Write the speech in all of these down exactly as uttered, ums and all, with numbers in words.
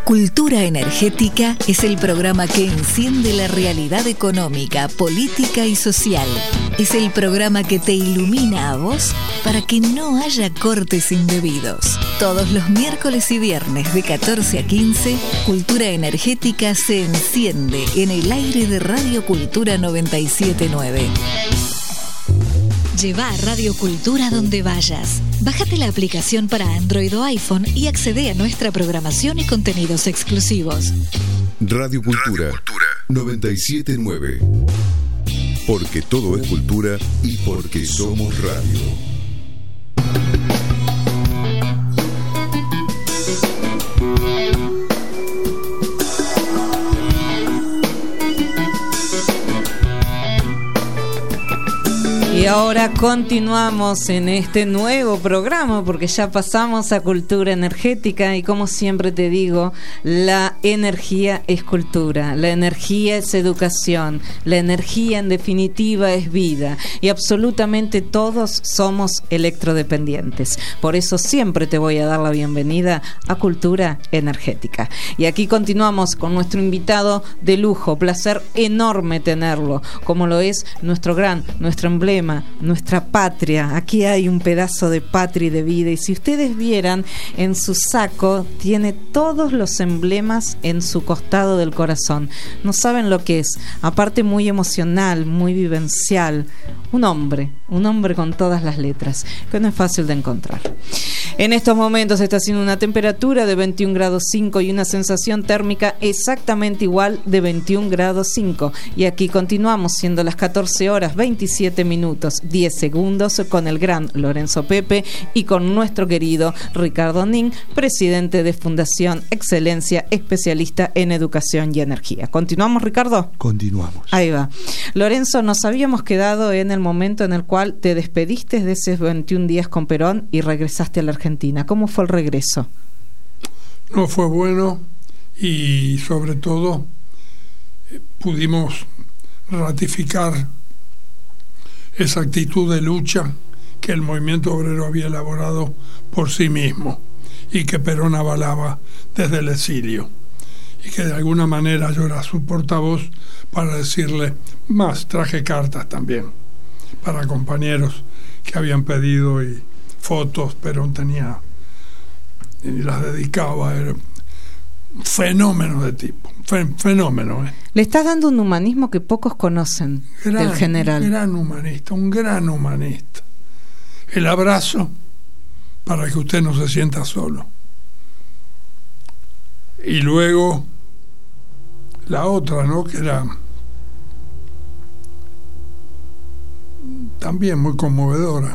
Cultura Energética es el programa que enciende la realidad económica, política y social. Es el programa que te ilumina a vos para que no haya cortes indebidos. Todos los miércoles y viernes de catorce a quince, Cultura Energética se enciende en el aire de Radio Cultura noventa y siete punto nueve. Lleva a Radio Cultura donde vayas. Bájate la aplicación para Android o iPhone y accede a nuestra programación y contenidos exclusivos. Radio Cultura, Radio Cultura noventa y siete punto nueve. Porque todo es cultura y porque somos radio. Y ahora continuamos en este nuevo programa porque ya pasamos a Cultura Energética y como siempre te digo, la energía es cultura, la energía es educación, la energía en definitiva es vida y absolutamente todos somos electrodependientes. Por eso siempre te voy a dar la bienvenida a Cultura Energética. Y aquí continuamos con nuestro invitado de lujo, placer enorme tenerlo, como lo es nuestro gran, nuestro emblema, nuestra patria. Aquí hay un pedazo de patria y de vida y si ustedes vieran, en su saco tiene todos los emblemas en su costado del corazón. No saben lo que es, aparte muy emocional, muy vivencial, un hombre, un hombre con todas las letras, que no es fácil de encontrar. En estos momentos está haciendo una temperatura de veintiún grados cinco y una sensación térmica exactamente igual de veintiún grados cinco. Y aquí continuamos siendo las catorce horas veintisiete minutos diez segundos con el gran Lorenzo Pepe y con nuestro querido Ricardo Nin, presidente de Fundación Excelencia, especialista en educación y energía. ¿Continuamos, Ricardo? Continuamos. Ahí va. Lorenzo, nos habíamos quedado en el momento en el cual te despediste de esos veintiún días con Perón y regresaste a la Argentina. ¿Cómo fue el regreso? No fue bueno y sobre todo eh, pudimos ratificar esa actitud de lucha que el movimiento obrero había elaborado por sí mismo y que Perón avalaba desde el exilio y que de alguna manera yo era su portavoz para decirle más. Traje cartas también para compañeros que habían pedido y fotos. Perón tenía y las dedicaba. Era un fenómeno de tipo, fen, fenómeno ¿eh? Le estás dando un humanismo que pocos conocen gran, del general. Un gran humanista, un gran humanista. El abrazo para que usted no se sienta solo. Y luego la otra, ¿no? Que era también muy conmovedora.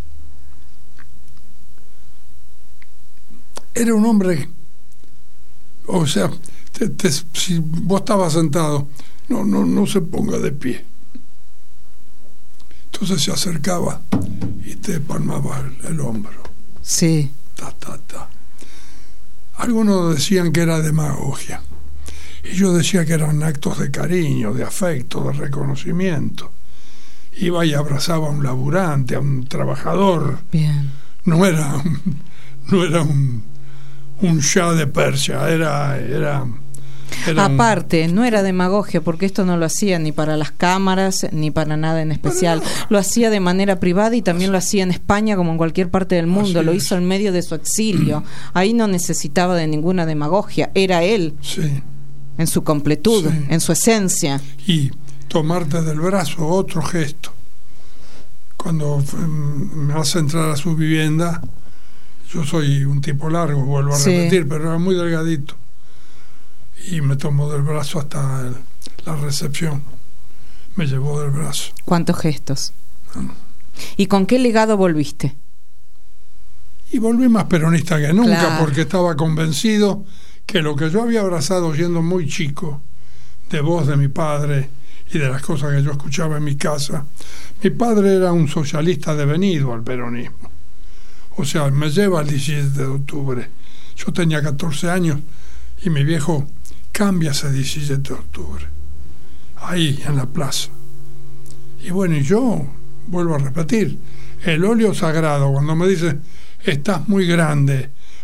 Era un hombre, o sea, te, te, si vos estabas sentado, no, no, no se ponga de pie. Entonces se acercaba y te palmaba el, el hombro. Sí. Ta, ta, ta. Algunos decían que era demagogia. Y yo decía que eran actos de cariño, de afecto, de reconocimiento. Iba y abrazaba a un laburante, a un trabajador. Bien. No era un, no era un, un Shah de Persia, era... era Era Aparte, un... no era demagogia, porque esto no lo hacía ni para las cámaras ni para nada en especial. Lo hacía de manera privada y también lo hacía en España como en cualquier parte del mundo. Así lo hizo en medio de su exilio. Ahí no necesitaba de ninguna demagogia. Era él, sí, en su completud, sí, en su esencia. Y tomarte del brazo, otro gesto. Cuando me hace entrar a su vivienda, yo soy un tipo largo, vuelvo a sí. repetir, pero era muy delgadito. Y me tomó del brazo hasta el, la recepción. Me llevó del brazo. ¿Cuántos gestos? Ah. ¿Y con qué legado volviste? Y volví más peronista que nunca, claro, porque estaba convencido que lo que yo había abrazado siendo muy chico, de voz de mi padre y de las cosas que yo escuchaba en mi casa, mi padre era un socialista devenido al peronismo. O sea, me lleva el diecisiete de octubre. Yo tenía catorce años y mi viejo cambia ese diecisiete de octubre, ahí en la plaza. Y bueno, y yo vuelvo a repetir, el óleo sagrado, cuando me dice estás muy grande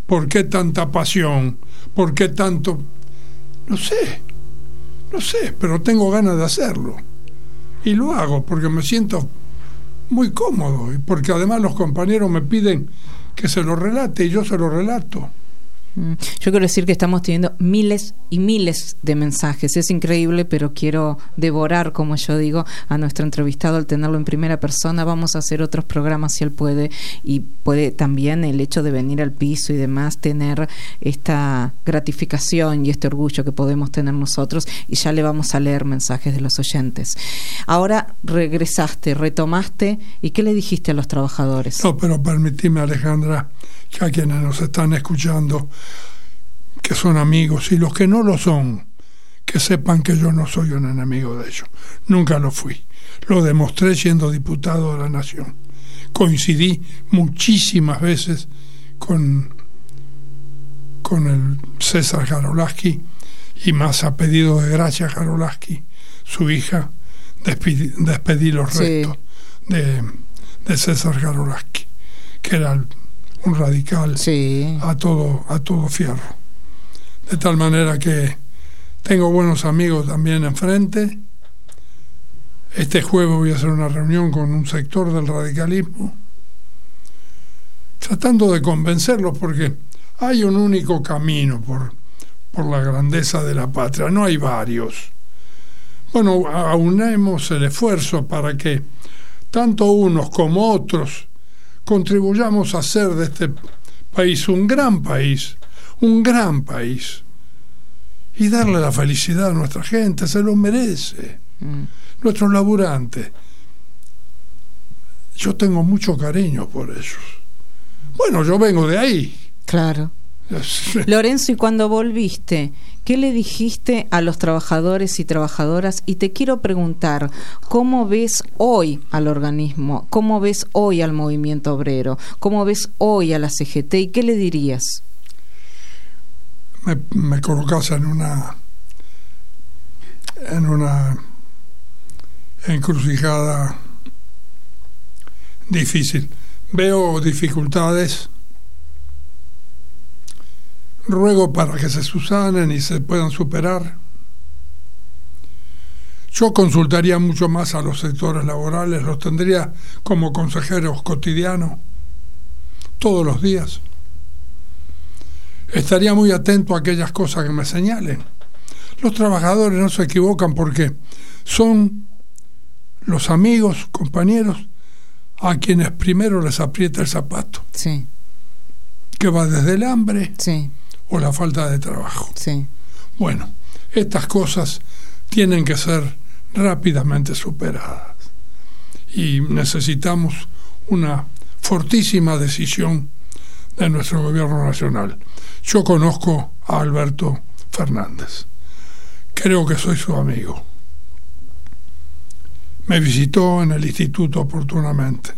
¿por qué tanta pasión? ¿Por qué tanto? No sé, no sé, pero tengo ganas de hacerlo. Y lo hago porque me siento muy cómodo y porque además los compañeros me piden que se lo relate y yo se lo relato. Yo quiero decir que estamos teniendo miles y miles de mensajes. Es increíble, pero quiero devorar, como yo digo, a nuestro entrevistado al tenerlo en primera persona. Vamos a hacer otros programas si él puede, y puede también el hecho de venir al piso y demás, tener esta gratificación y este orgullo que podemos tener nosotros, y ya le vamos a leer mensajes de los oyentes. Ahora regresaste, retomaste, ¿y qué le dijiste a los trabajadores? No, pero permitime, Alejandra, que a quienes nos están escuchando, que son amigos, y los que no lo son, que sepan que yo no soy un enemigo de ellos. Nunca lo fui. Lo demostré siendo diputado de la Nación. Coincidí muchísimas veces con, con el César Jarolaski, y más a pedido de Gracia Jarolaski, su hija, despedí, despedí los sí. restos de, de César Jarolaski, que era el, un radical sí. a todo a todo fierro, de tal manera que tengo buenos amigos también enfrente. Este jueves voy a hacer una reunión con un sector del radicalismo, tratando de convencerlos, porque hay un único camino por, por la grandeza de la patria, no hay varios. Bueno, aunemos el esfuerzo para que tanto unos como otros contribuyamos a hacer de este país un gran país, un gran país, y darle la felicidad a nuestra gente, se lo merece. Mm. Nuestros laburantes. Yo tengo mucho cariño por ellos. Bueno, yo vengo de ahí. Claro. Lorenzo, y cuando volviste, ¿qué le dijiste a los trabajadores y trabajadoras? Y te quiero preguntar, ¿cómo ves hoy al organismo? ¿Cómo ves hoy al movimiento obrero? ¿Cómo ves hoy a la C G T? ¿Y qué le dirías? Me, me colocas en una en una encrucijada difícil. Veo dificultades. Ruego para que se subsanen y se puedan superar. Yo consultaría mucho más a los sectores laborales, los tendría como consejeros cotidianos, todos los días. Estaría muy atento a aquellas cosas que me señalen. Los trabajadores no se equivocan porque son los amigos, compañeros, a quienes primero les aprieta el zapato. Sí. Que va desde el hambre. Sí. O la falta de trabajo. Sí. Bueno, estas cosas tienen que ser rápidamente superadas. Y necesitamos una fortísima decisión de nuestro gobierno nacional. Yo conozco a Alberto Fernández. Creo que soy su amigo. Me visitó en el instituto oportunamente.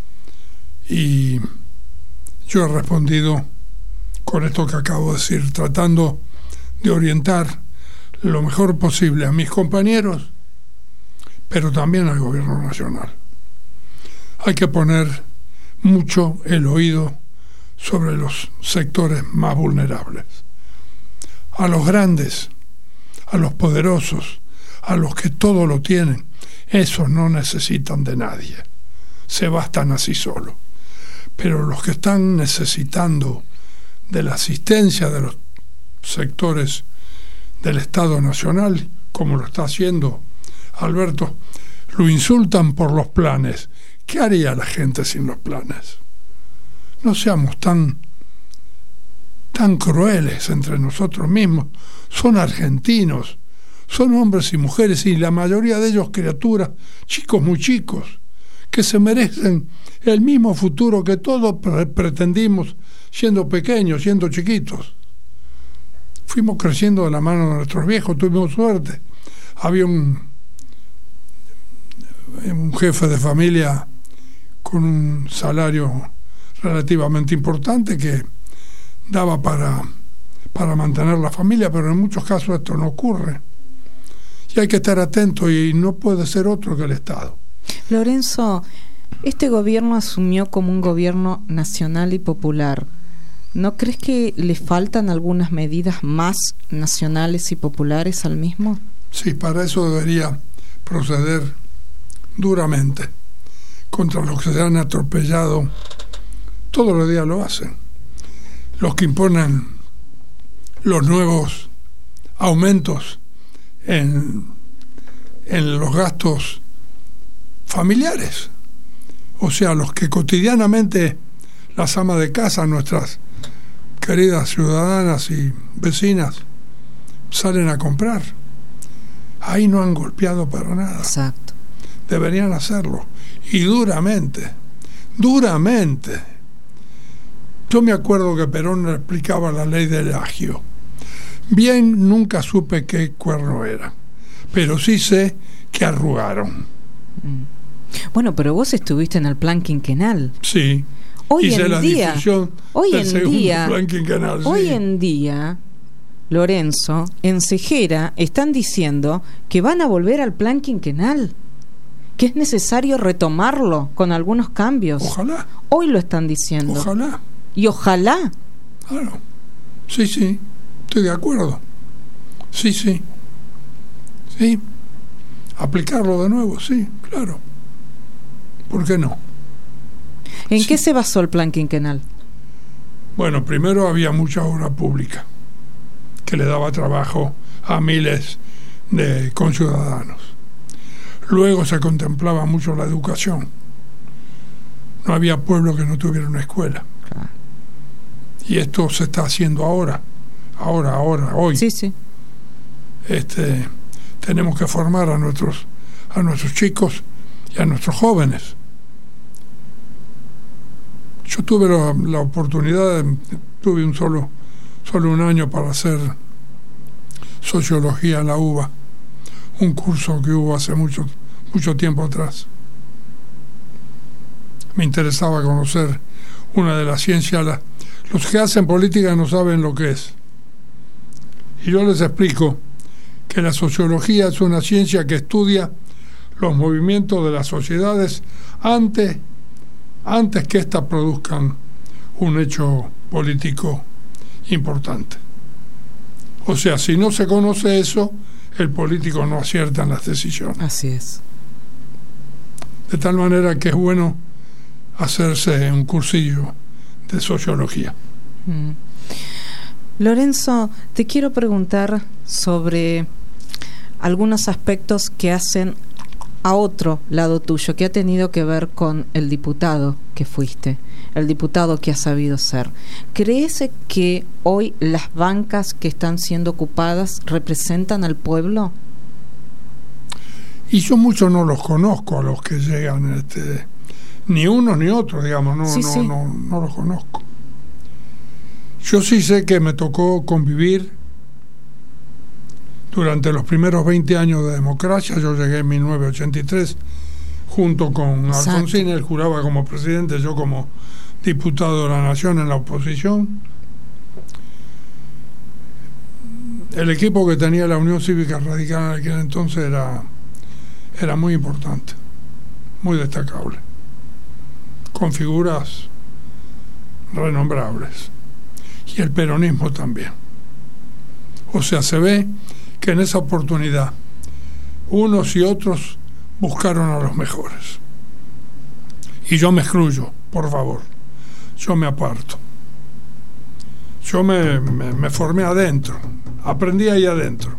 Y yo he respondido con esto que acabo de decir, tratando de orientar lo mejor posible a mis compañeros, pero también al gobierno nacional. Hay que poner mucho el oído sobre los sectores más vulnerables. A los grandes, a los poderosos, a los que todo lo tienen, esos no necesitan de nadie, se bastan así solos. Pero los que están necesitando de la asistencia de los sectores del Estado Nacional, como lo está haciendo Alberto, lo insultan por los planes. ¿Qué haría la gente sin los planes? No seamos tan, tan crueles entre nosotros mismos. Son argentinos, son hombres y mujeres, y la mayoría de ellos criaturas, chicos muy chicos, que se merecen el mismo futuro que todos pre- pretendimos siendo pequeños, siendo chiquitos. Fuimos creciendo de la mano de nuestros viejos, tuvimos suerte. Había un, un jefe de familia con un salario relativamente importante que daba para, para mantener la familia, pero en muchos casos esto no ocurre. Y hay que estar atento, y no puede ser otro que el Estado. Lorenzo, este gobierno asumió como un gobierno nacional y popular. ¿No crees que le faltan algunas medidas más nacionales y populares al mismo? Sí, para eso debería proceder duramente contra los que se han atropellado. Todos los días lo hacen. Los que imponen los nuevos aumentos en, en los gastos familiares. O sea, los que cotidianamente las amas de casa, nuestras queridas ciudadanas y vecinas, salen a comprar. Ahí no han golpeado para nada. Exacto. Deberían hacerlo. Y duramente, duramente. Yo me acuerdo que Perón explicaba la ley del agio. Bien, nunca supe qué cuerno era, pero sí sé que arrugaron. Bueno, pero vos estuviste en el plan quinquenal. Sí. Hoy Hice en la día, difusión hoy del en segundo día, plan quinquenal, hoy sí. en día, Lorenzo, en Cejera están diciendo que van a volver al plan quinquenal, que es necesario retomarlo con algunos cambios. Ojalá. Hoy lo están diciendo. Ojalá. Y ojalá. Claro. Sí, sí. Estoy de acuerdo. Sí, sí. Sí. Aplicarlo de nuevo, sí, claro. ¿Por qué no? ¿En sí. qué se basó el plan quinquenal? Bueno, primero había mucha obra pública que le daba trabajo a miles de conciudadanos. Luego se contemplaba mucho la educación. No había pueblo que no tuviera una escuela. Claro. Y esto se está haciendo ahora. Ahora, ahora, hoy. Sí, sí. Este, tenemos que formar a nuestros, a nuestros chicos y a nuestros jóvenes. Yo tuve la, la oportunidad, de, tuve un solo, solo un año para hacer sociología en la U B A, un curso que hubo hace mucho, mucho tiempo atrás. Me interesaba conocer una de las ciencias. La, los que hacen política no saben lo que es. Y yo les explico que la sociología es una ciencia que estudia los movimientos de las sociedades antes, antes que éstas produzcan un hecho político importante. O sea, si no se conoce eso, el político no acierta en las decisiones. Así es. De tal manera que es bueno hacerse un cursillo de sociología. Mm. Lorenzo, te quiero preguntar sobre algunos aspectos que hacen a otro lado tuyo, que ha tenido que ver con el diputado que fuiste, el diputado que has sabido ser. ¿Crees que hoy las bancas que están siendo ocupadas representan al pueblo? Y yo muchos no los conozco a los que llegan, este, ni uno ni otro, digamos, no, sí, no, sí. no, no los conozco. Yo sí sé que me tocó convivir durante los primeros veinte años de democracia. Yo llegué en mil novecientos ochenta y tres junto con Exacto. Alfonsín. Él juraba como presidente, yo como diputado de la Nación en la oposición. El equipo que tenía la Unión Cívica Radical en aquel entonces era, era muy importante, muy destacable, con figuras renombrables. Y el peronismo también. O sea, se ve que en esa oportunidad unos y otros buscaron a los mejores. Y yo me excluyo, por favor. Yo me aparto. Yo me, me, me formé adentro. Aprendí ahí adentro.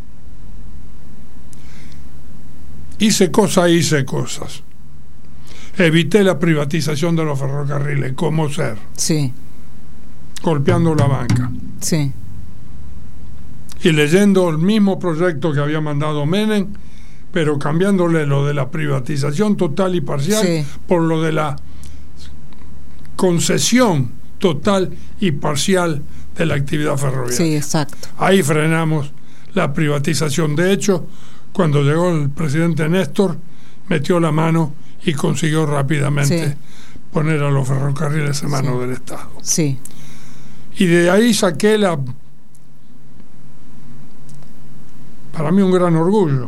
Hice cosas, hice cosas. Evité la privatización de los ferrocarriles, como ser. Sí. Golpeando la banca. Sí. Y leyendo el mismo proyecto que había mandado Menem, pero cambiándole lo de la privatización total y parcial Sí. por lo de la concesión total y parcial de la actividad ferroviaria. Sí, exacto. Ahí frenamos la privatización. De hecho, cuando llegó el presidente Néstor, metió la mano y consiguió rápidamente Sí. poner a los ferrocarriles en manos Sí. del Estado. Sí. Y de ahí saqué la, para mí un gran orgullo,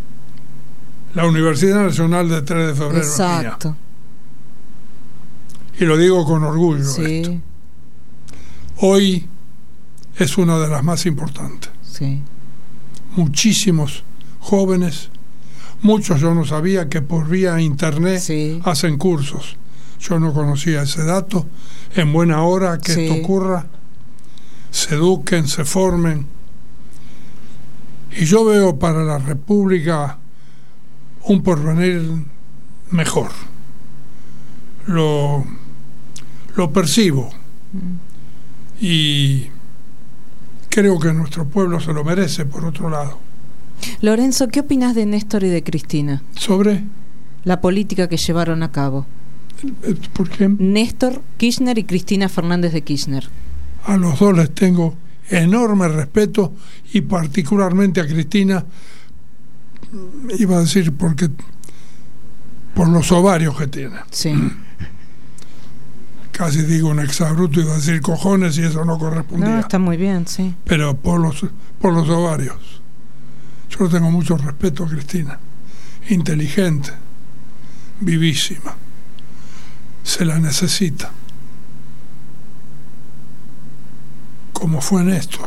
la Universidad Nacional de tres de febrero. Exacto. Mía. y lo digo con orgullo. Sí. Esto. Hoy es una de las más importantes. Sí. Muchísimos jóvenes, muchos yo no sabía que por vía internet sí. hacen cursos. Yo no conocía ese dato. En buena hora que sí. esto ocurra, se eduquen, se formen. Y yo veo para la República un porvenir mejor. Lo, lo percibo. Mm. Y creo que nuestro pueblo se lo merece, por otro lado. Lorenzo, ¿qué opinas de Néstor y de Cristina? ¿Sobre? La política que llevaron a cabo. ¿Por qué? Néstor Kirchner y Cristina Fernández de Kirchner. A los dos les tengo enorme respeto, y particularmente a Cristina, iba a decir porque por los ovarios que tiene. Sí. Casi digo un exabrupto, iba a decir cojones, y eso no correspondía. No, está muy bien, sí. Pero por los, por los ovarios. Yo tengo mucho respeto a Cristina. Inteligente, vivísima. Se la necesita. Como fue Néstor.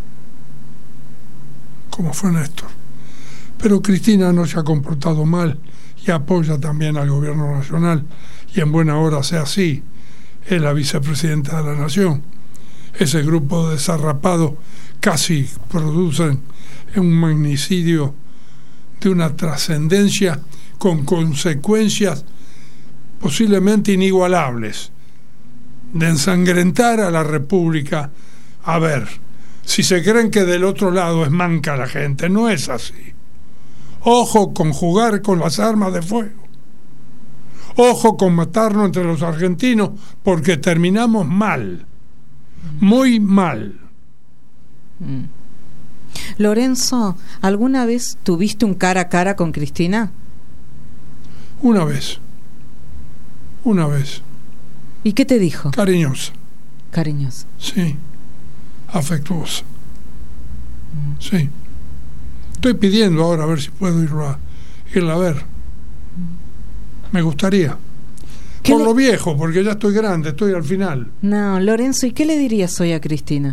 Como fue Néstor. Pero Cristina no se ha comportado mal y apoya también al gobierno nacional, y en buena hora sea así. Es la vicepresidenta de la Nación. Ese grupo de desarrapados casi producen un magnicidio de una trascendencia con consecuencias posiblemente inigualables, de ensangrentar a la República. A ver, si se creen que del otro lado es manca la gente, no es así. Ojo con jugar con las armas de fuego. Ojo con matarnos entre los argentinos, porque terminamos mal, muy mal. Mm. Lorenzo, ¿alguna vez tuviste un cara a cara con Cristina? Una vez. Una vez. ¿Y qué te dijo? Cariñosa. Cariñosa. Sí. Afectuosa. Mm. Sí. Estoy pidiendo ahora a ver si puedo irla a, irla a ver. Me gustaría. Por le... lo viejo, porque ya estoy grande, estoy al final. No, Lorenzo, ¿y qué le dirías hoy a Cristina?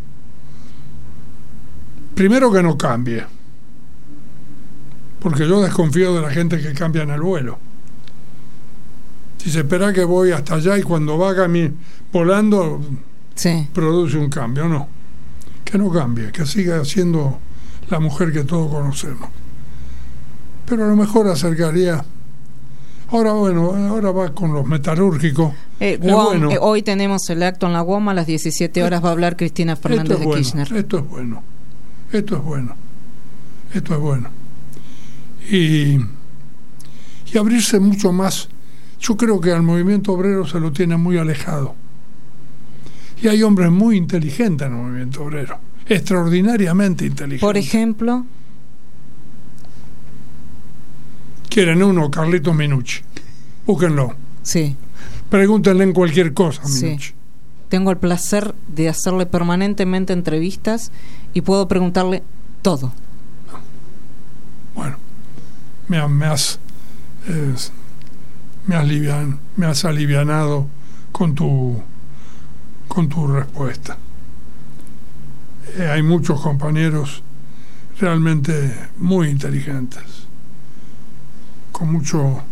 Primero, que no cambie. Porque yo desconfío de la gente que cambia en el vuelo. Si se espera que voy hasta allá y cuando va volando, sí, produce un cambio. No. Que no cambie, que siga siendo la mujer que todos conocemos. Pero a lo mejor acercaría. Ahora, bueno, ahora va con los metalúrgicos. Eh, Guam, bueno. eh, hoy tenemos el acto en la U O M, a las diecisiete horas va a hablar Cristina Fernández de bueno, Kirchner. Esto es bueno. Esto es bueno. Esto es bueno. Y, y abrirse mucho más. Yo creo que al movimiento obrero se lo tiene muy alejado. Y hay hombres muy inteligentes en el movimiento obrero. Extraordinariamente inteligentes. Por ejemplo... Quieren uno, Carlitos Minucci. Búsquenlo. Sí. Pregúntenle en cualquier cosa a Minucci. Sí. Tengo el placer de hacerle permanentemente entrevistas y puedo preguntarle todo. Bueno, me, me has eh, me has alivian, me has alivianado con tu con tu respuesta. Eh, hay muchos compañeros realmente muy inteligentes, con mucho,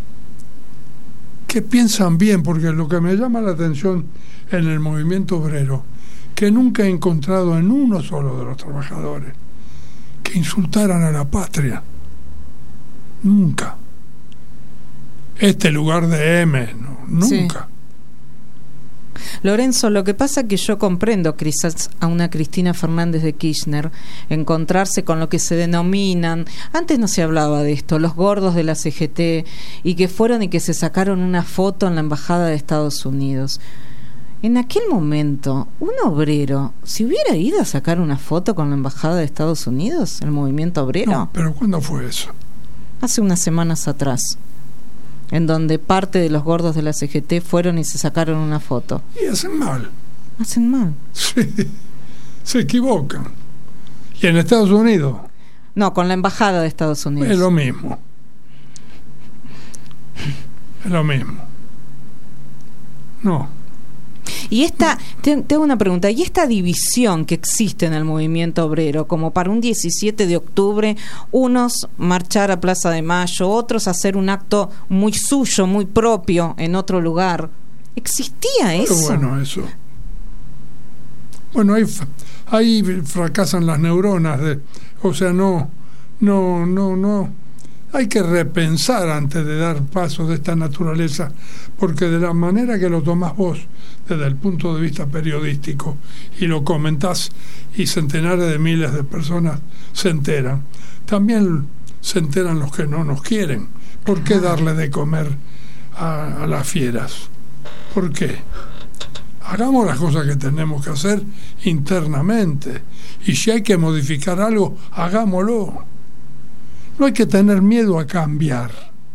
que piensan bien, porque lo que me llama la atención en el movimiento obrero, que nunca he encontrado en uno solo de los trabajadores que insultaran a la patria. Nunca. Este lugar de M, no, nunca. Sí. Lorenzo, lo que pasa es que yo comprendo quizás a una Cristina Fernández de Kirchner encontrarse con lo que se denominan, antes no se hablaba de esto, los gordos de la C G T, y que fueron y que se sacaron una foto en la embajada de Estados Unidos. En aquel momento, un obrero, si hubiera ido a sacar una foto con la embajada de Estados Unidos, el movimiento obrero. No, pero ¿cuándo fue eso? Hace unas semanas atrás, en donde parte de los gordos de la C G T fueron y se sacaron una foto. Y hacen mal. Hacen mal. Sí, se equivocan. ¿Y en Estados Unidos? No, con la embajada de Estados Unidos. Es lo mismo. Es lo mismo. No. Y esta, te, te hago una pregunta, ¿y esta división que existe en el movimiento obrero, como para un diecisiete de octubre, unos marchar a Plaza de Mayo, otros hacer un acto muy suyo, muy propio en otro lugar, ¿existía eso? Pero bueno, eso. Bueno, ahí, ahí fracasan las neuronas, de, o sea, no, no, no, no. Hay que repensar antes de dar pasos de esta naturaleza, porque de la manera que lo tomás vos, desde el punto de vista periodístico, y lo comentás y centenares de miles de personas se enteran, también se enteran los que no nos quieren. ¿Por qué darle de comer a, a las fieras? ¿Por qué? Hagamos las cosas que tenemos que hacer internamente, y si hay que modificar algo, hagámoslo. No hay que tener miedo a cambiar.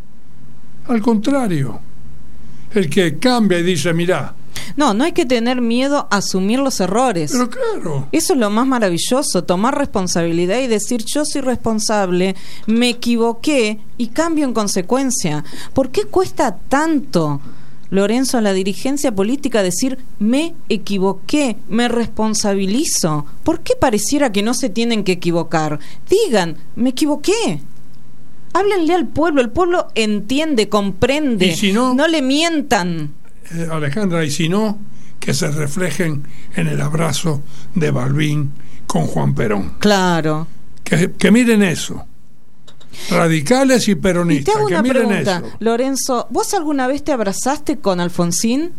Al contrario, el que cambia y dice, mirá. No, no hay que tener miedo a asumir los errores. Pero claro. Eso es lo más maravilloso, tomar responsabilidad y decir, yo soy responsable, me equivoqué y cambio en consecuencia. ¿Por qué cuesta tanto, Lorenzo, a la dirigencia política decir, me equivoqué, me responsabilizo? ¿Por qué pareciera que no se tienen que equivocar? Digan, me equivoqué. Háblenle al pueblo, el pueblo entiende, comprende, y si no, no le mientan. Eh, Alejandra, y si no, que se reflejen en el abrazo de Balbín con Juan Perón. Claro. Que, que miren eso. Radicales y peronistas. Y te hago que una miren pregunta, eso. Lorenzo, ¿vos alguna vez te abrazaste con Alfonsín?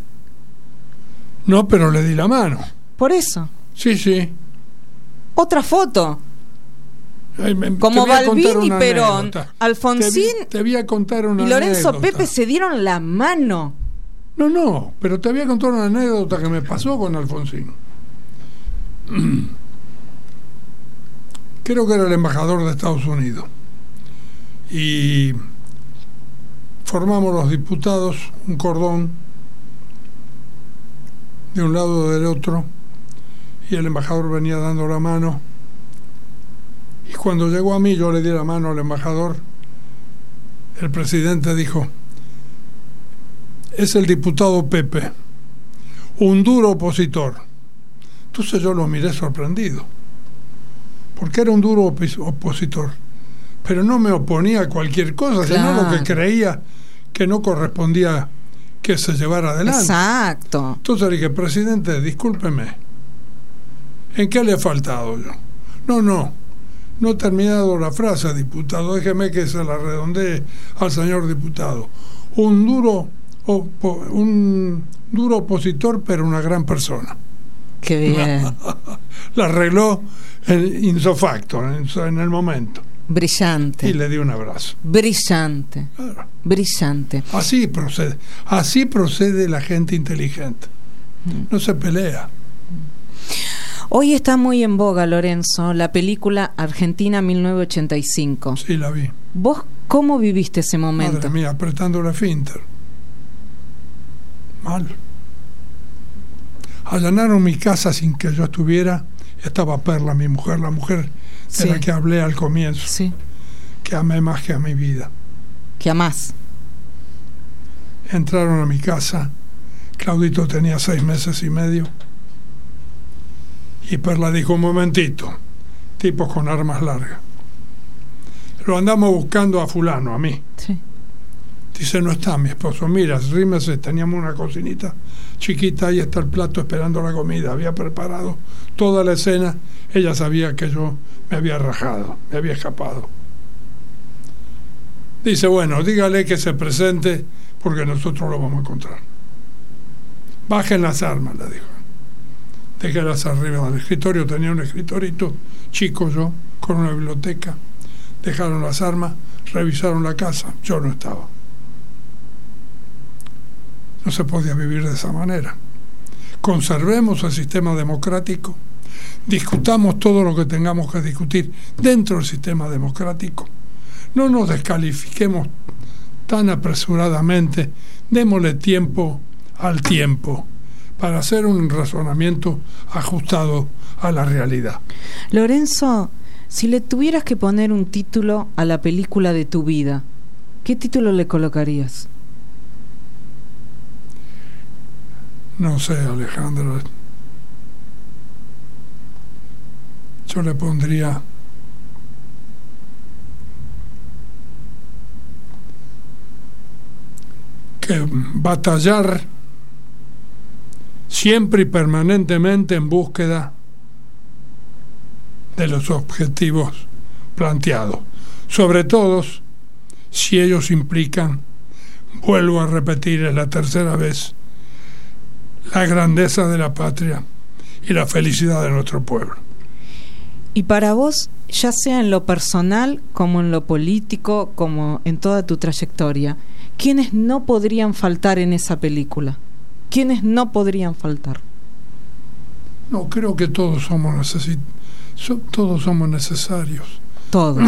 No, pero le di la mano. Por eso. Sí, sí. Otra foto. Ay, me, como Balbín y Perón, anécdota. Alfonsín te, te voy a contar una y Lorenzo anécdota. Pepe se dieron la mano. No, no, pero te voy a contar una anécdota que me pasó con Alfonsín. Creo que era el embajador de Estados Unidos. Y formamos los diputados un cordón de un lado del otro, y el embajador venía dando la mano. Y cuando llegó a mí, yo le di la mano al embajador. El presidente dijo, es el diputado Pepe, un duro opositor. Entonces yo lo miré sorprendido, porque era un duro op- opositor, pero no me oponía a cualquier cosa, Claro. sino lo que creía que no correspondía que se llevara adelante. Exacto. Entonces le dije, presidente, discúlpeme, ¿en qué le he faltado yo? No, no, no he terminado la frase, diputado, déjeme que se la redondee al señor diputado. Un duro, opo, un duro opositor, pero una gran persona. Qué bien. La arregló en, ipso facto, en, en el momento. Brillante. Y le di un abrazo. Brillante. Claro. Brillante. Así procede. Así procede la gente inteligente. No se pelea. Hoy está muy en boga, Lorenzo, la película Argentina mil novecientos ochenta y cinco. Sí, la vi. ¿Vos cómo viviste ese momento? Madre mía, apretando la finter. Mal. Allanaron mi casa sin que yo estuviera. Estaba Perla, mi mujer, la mujer de Sí. la que hablé al comienzo, Sí. que amé más que a mi vida. ¿Qué amás? Entraron a mi casa. Claudito tenía seis meses y medio. Y Perla dijo, un momentito, tipos con armas largas. Lo andamos buscando a fulano, a mí. Sí. Dice, no está mi esposo. Mira, rímese, teníamos una cocinita chiquita, ahí está el plato esperando la comida. Había preparado toda la escena. Ella sabía que yo me había rajado, me había escapado. Dice, bueno, dígale que se presente porque nosotros lo vamos a encontrar. Bajen las armas, le dijo. Déjenlas arriba del escritorio. Tenía un escritorito chico yo, con una biblioteca. Dejaron las armas, revisaron la casa. Yo no estaba. No se podía vivir de esa manera. Conservemos el sistema democrático, discutamos todo lo que tengamos que discutir dentro del sistema democrático, no nos descalifiquemos tan apresuradamente, démosle tiempo al tiempo para hacer un razonamiento ajustado a la realidad. Lorenzo, si le tuvieras que poner un título a la película de tu vida, ¿qué título le colocarías? No sé, Alejandra. Yo le pondría que batallar siempre y permanentemente en búsqueda de los objetivos planteados, sobre todo si ellos implican, vuelvo a repetir, es la tercera vez, la grandeza de la patria y la felicidad de nuestro pueblo. Y para vos, ya sea en lo personal como en lo político, como en toda tu trayectoria, ¿quiénes no podrían faltar en esa película? ¿Quiénes no podrían faltar? No, creo que todos somos necesi- so, todos somos necesarios. Todos.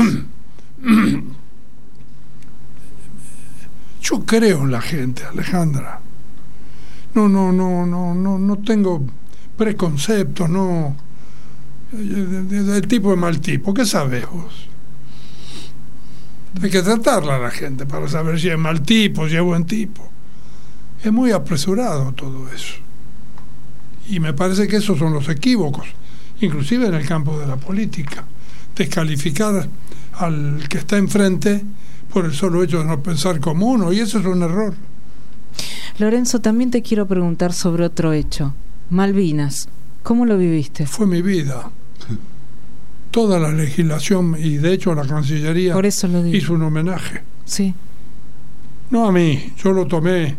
Yo creo en la gente, Alejandra. No, no, no, no, no, no tengo preconceptos, no. Del tipo de mal tipo, ¿qué sabes vos? Hay que tratarla a la gente para saber si es mal tipo, si es buen tipo. Es muy apresurado todo eso. Y me parece que esos son los equívocos, inclusive en el campo de la política. Descalificar al que está enfrente por el solo hecho de no pensar como uno, y eso es un error. Lorenzo, también te quiero preguntar sobre otro hecho. Malvinas, ¿cómo lo viviste? Fue mi vida. Toda la legislación, y de hecho la Cancillería Por eso lo digo. hizo un homenaje. Sí. No a mí, yo lo tomé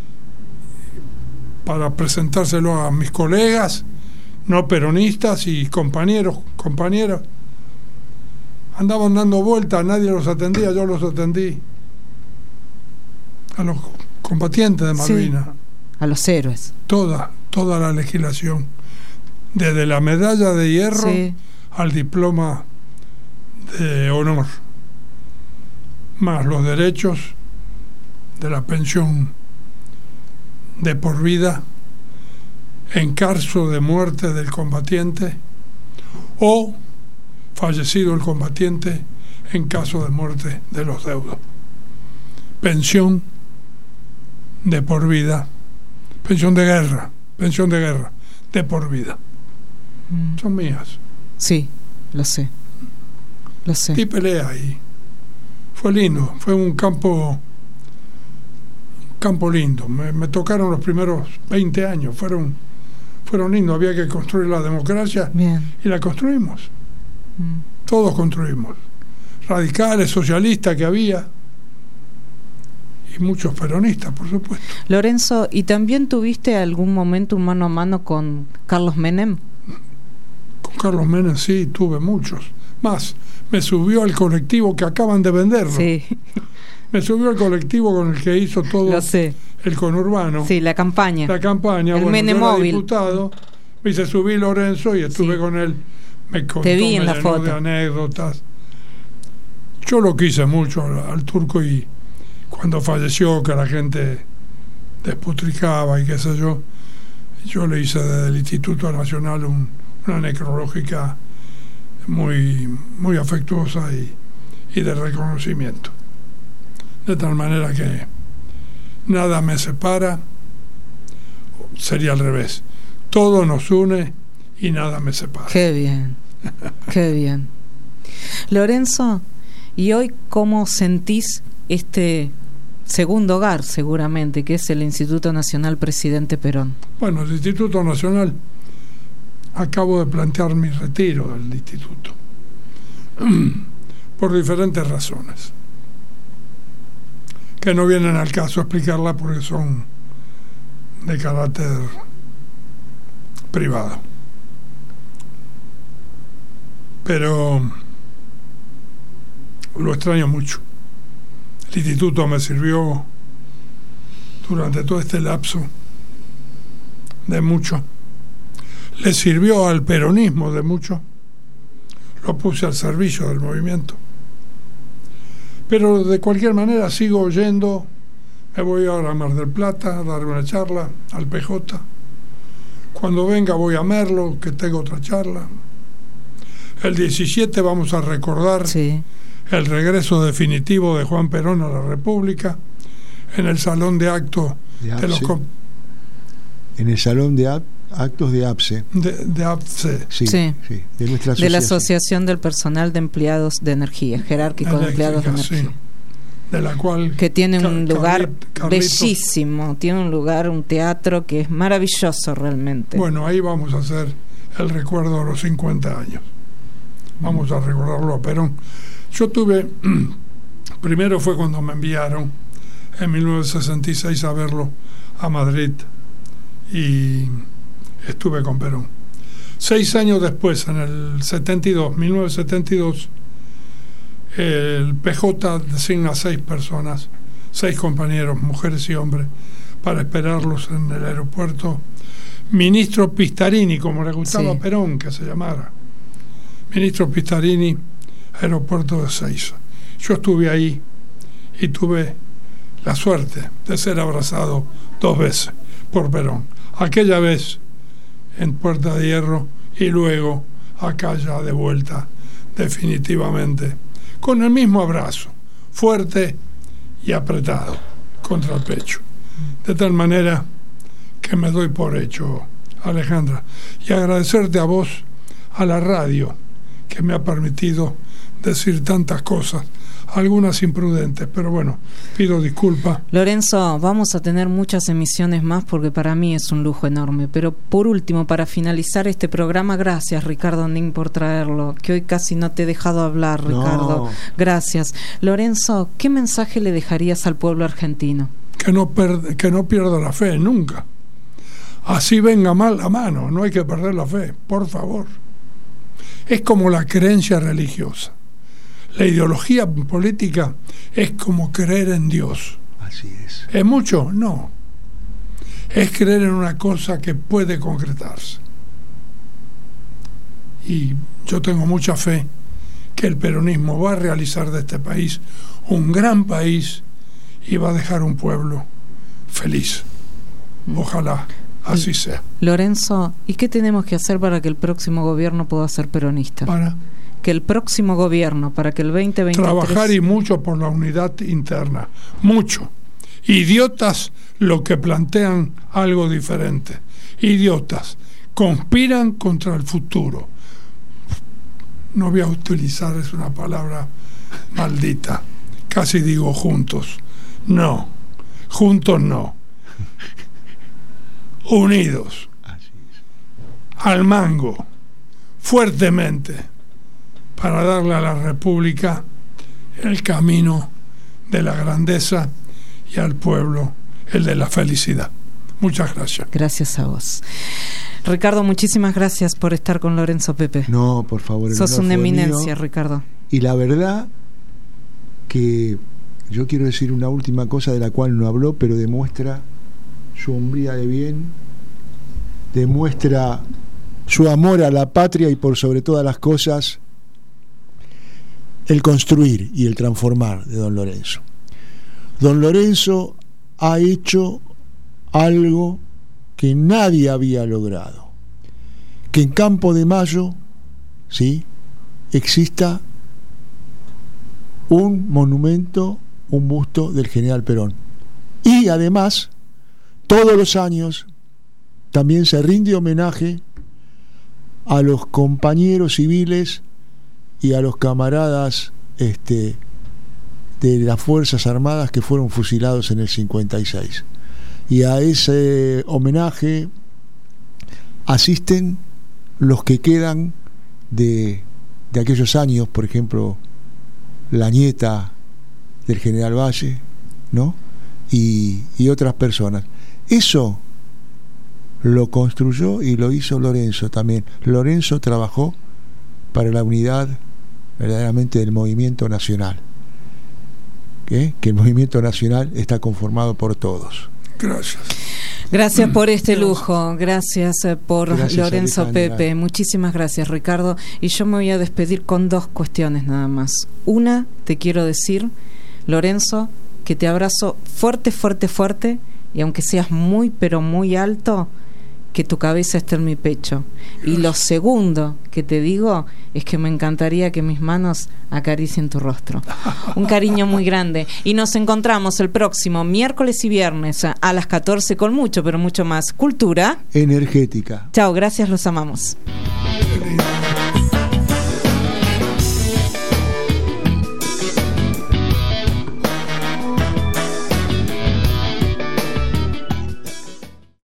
para presentárselo a mis colegas, no peronistas y compañeros, compañeras. Andaban dando vueltas, nadie los atendía, yo los atendí. A los combatientes de Malvinas. Sí. A los héroes. Toda, toda la legislación. Desde la medalla de hierro Sí. al diploma de honor, más los derechos de la pensión de por vida en caso de muerte del combatiente o fallecido el combatiente en caso de muerte de los deudos. Pensión de por vida, pensión de guerra, pensión de guerra de por vida. Mm. Son mías. Sí, lo sé. Lo sé. Y pelea ahí. Fue lindo, fue un campo campo lindo. Me, me tocaron los primeros veinte años, fueron fueron lindos, había que construir la democracia. Bien. Y la construimos. Mm. Todos construimos. Radicales, socialistas que había. Y muchos peronistas, por supuesto. Lorenzo, ¿y también tuviste algún momento un mano a mano con Carlos Menem? Con Carlos Menem sí, tuve muchos. Más, me subió al colectivo que acaban de venderlo. Sí. Me subió al colectivo con el que hizo todo Lo sé. El conurbano. Sí, la campaña. La campaña. El bueno, Menem yo era móvil. diputado, me hice subí Lorenzo y estuve Sí. con él. Me contó, Te vi en me la llenó foto. de anécdotas. Yo lo quise mucho al, al turco, y cuando falleció, que la gente despotricaba y qué sé yo, yo le hice desde el Instituto Nacional un, una necrológica muy, muy afectuosa y, y de reconocimiento. De tal manera que nada me separa, sería al revés. Todo nos une y nada me separa. Qué bien, qué bien. Lorenzo, ¿y hoy cómo sentís este segundo hogar, seguramente, que es el Instituto Nacional Presidente Perón? Bueno, el Instituto Nacional, acabo de plantear mi retiro del instituto por diferentes razones que no vienen al caso explicarla porque son de carácter privado. Pero lo extraño mucho. El instituto me sirvió durante todo este lapso de mucho. Le sirvió al peronismo de mucho. Lo puse al servicio del movimiento. Pero de cualquier manera sigo yendo. Me voy ahora a Mar del Plata a dar una charla al P J. Cuando venga voy a Merlo, que tengo otra charla. El diecisiete vamos a recordar Sí. el regreso definitivo de Juan Perón a la República en el salón de actos Ya, de los sí. com- en el salón de ap- actos de A P S E. De, de A P S E. Sí, Sí. sí, de nuestra De la asociación. Asociación del Personal de Empleados de Energía, jerárquico de empleados de Eléctrica, energía. sí. De la cual Que tiene un Car- lugar Carlit- Carlitos- bellísimo, tiene un lugar, un teatro que es maravilloso realmente. Bueno, ahí vamos a hacer el recuerdo de los cincuenta años. Vamos a recordarlo a Perón. Yo tuve, primero fue cuando me enviaron en mil novecientos sesenta y seis a verlo a Madrid y estuve con Perón. Seis años después, en el setenta y dos, mil novecientos setenta y dos, el P J designa seis personas, seis compañeros, mujeres y hombres, para esperarlos en el aeropuerto. Ministro Pistarini, como le gustaba Sí. a Perón que se llamara. Ministro Pistarini, aeropuerto de Ezeiza. Yo estuve ahí y tuve la suerte de ser abrazado dos veces por Perón. Aquella vez en Puerta de Hierro y luego acá ya de vuelta definitivamente, con el mismo abrazo, fuerte y apretado contra el pecho. De tal manera que me doy por hecho, Alejandra, y agradecerte a vos, a la radio, que me ha permitido decir tantas cosas, algunas imprudentes, pero bueno, pido disculpas. Lorenzo, vamos a tener muchas emisiones más porque para mí es un lujo enorme. Pero por último, para finalizar este programa, gracias Ricardo Nin por traerlo, que hoy casi no te he dejado hablar, Ricardo. No. Gracias. Lorenzo, ¿qué mensaje le dejarías al pueblo argentino? Que no, per- que no pierda la fe nunca. Así venga mal la mano, no hay que perder la fe, por favor. Es como la creencia religiosa. La ideología política es como creer en Dios. Así es. ¿Es mucho? No. Es creer en una cosa que puede concretarse. Y yo tengo mucha fe que el peronismo va a realizar de este país un gran país y va a dejar un pueblo feliz. Ojalá así sea. Lorenzo, ¿y qué tenemos que hacer para que el próximo gobierno pueda ser peronista? Para Que el próximo gobierno, para que el veinte veintitrés... trabajar y mucho por la unidad interna. Mucho. Idiotas lo que plantean algo diferente. Idiotas. Conspiran contra el futuro. No voy a utilizar, es una palabra maldita. Casi digo juntos. No. Juntos no. Unidos. Así es. Al mango. Fuertemente. Para darle a la República el camino de la grandeza y al pueblo el de la felicidad. Muchas gracias. Gracias a vos. Ricardo, muchísimas gracias por estar con Lorenzo Pepe. No, por favor. el Sos honor una fue eminencia, mío. Ricardo. Y la verdad que yo quiero decir una última cosa de la cual no habló, pero demuestra su hombría de bien, demuestra su amor a la patria y por sobre todas las cosas el construir y el transformar de don Lorenzo. Don Lorenzo ha hecho algo que nadie había logrado, que en Campo de Mayo, ¿sí?, exista un monumento, un busto del general Perón. Y además, todos los años también se rinde homenaje a los compañeros civiles y a los camaradas este, de las Fuerzas Armadas que fueron fusilados en el cincuenta y seis. Y a ese homenaje asisten los que quedan de, de aquellos años, por ejemplo, la nieta del general Valle, ¿no? Y, y otras personas. Eso lo construyó y lo hizo Lorenzo también. Lorenzo trabajó para la unidad verdaderamente del movimiento nacional, ¿qué? Que el movimiento nacional está conformado por todos. Gracias. Gracias por este lujo, gracias eh, por Gracias, Lorenzo Alejandra. Pepe, muchísimas gracias, Ricardo. Y yo me voy a despedir con dos cuestiones nada más. Una, te quiero decir, Lorenzo, que te abrazo fuerte, fuerte, fuerte, y aunque seas muy, pero muy alto, que tu cabeza esté en mi pecho. Y lo segundo que te digo es que me encantaría que mis manos acaricien tu rostro. Un cariño muy grande. Y nos encontramos el próximo miércoles y viernes a las catorce con mucho, pero mucho más cultura energética. Chao, gracias, los amamos. Qué lindo.